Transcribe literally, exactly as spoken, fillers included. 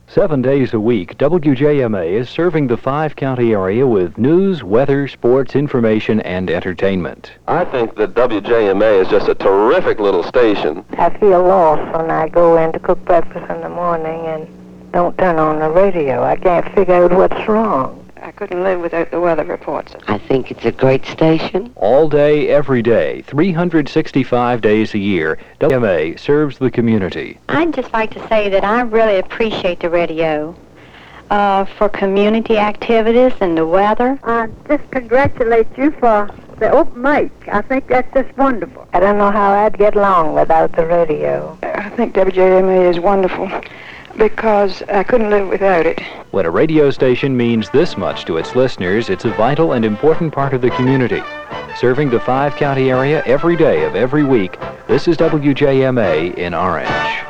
Seven days a week, W J M A is serving the five-county area with news, weather, sports, information, and entertainment. I think that W J M A is just a terrific little station. I feel lost when I go in to cook breakfast in the morning and don't turn on the radio. I can't figure out what's wrong. I couldn't live without the weather reports. I think it's a great station. All day, every day, three hundred sixty-five days a year, W J M A serves the community. I'd just like to say that I really appreciate the radio uh, for community activities and the weather. I just congratulate you for the open mic. I think that's just wonderful. I don't know how I'd get along without the radio. I think W J M A is wonderful because I couldn't live without it. When a radio station means this much to its listeners, it's a vital and important part of the community. Serving the five-county area every day of every week, this is W J M A in Orange.